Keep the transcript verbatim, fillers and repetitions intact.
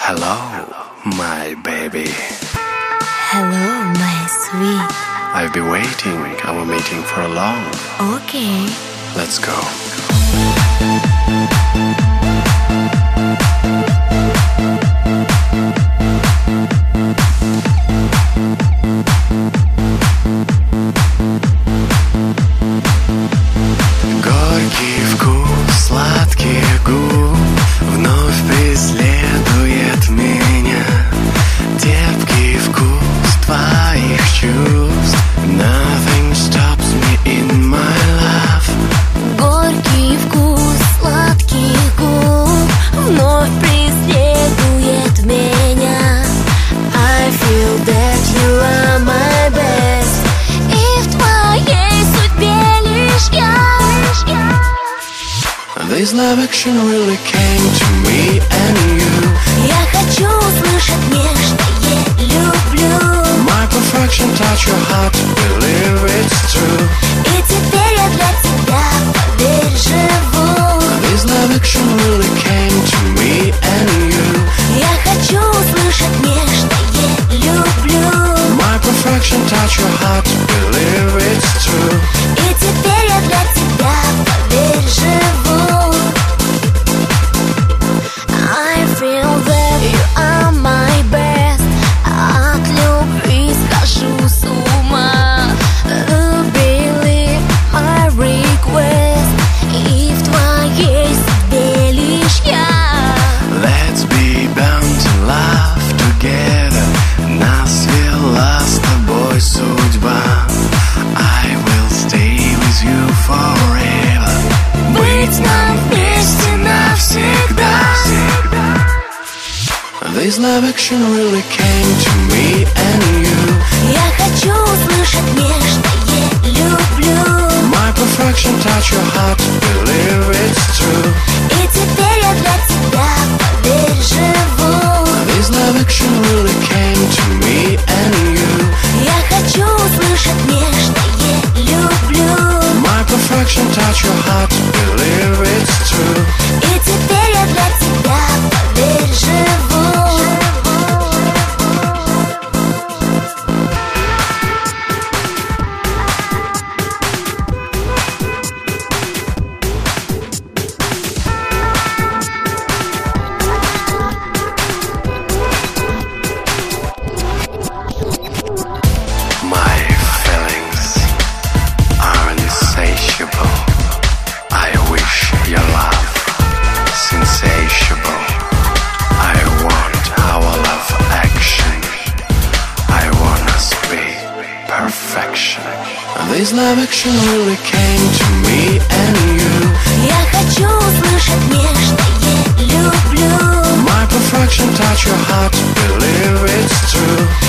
Hello, my baby. Hello, my sweet. I've been waiting, our meeting for a long. Okay. Let's go. Горький вкус сладких губ вновь преследует меня. Терпкий вкус твоих чувств. Nothing stops me in my love. Горький вкус сладких губ вновь преследует меня. I feel that you are my best. И в твоей судьбе лишь я. This love action really came to me and you. Я хочу услышать нежное люблю. My perfection touch your heart, believe it's true. И теперь я для тебя, поверь, живу. This love action really came to me and you. Я хочу услышать нежное люблю. My perfection touch your heart, believe it's true. И теперь я для тебя, поверь, живу. I feel that you are my best. От любви схожу с ума. Believe my request. И в твоей судьбе лишь я. Let's be bound to love together. Нас вела с тобой судьба. I will stay with you forever. Быть нам вместе навсегда. This love action really came to me and you. Я хочу услышать нежное люблю. My perfection touch your heart, believe it's true. И теперь я для тебя, поверь, живу. This love action really came to me and you. Я хочу услышать нежное люблю. My perfection touch your heart, believe it's true. И теперь я для тебя, поверь, живу. My feelings are insatiable. I wish your love sensatiable. I want our love action. I want us to be perfection. This love action really came to me and you. Я хочу услышать нежное люблю. My perfection touch your heart, believe it's true.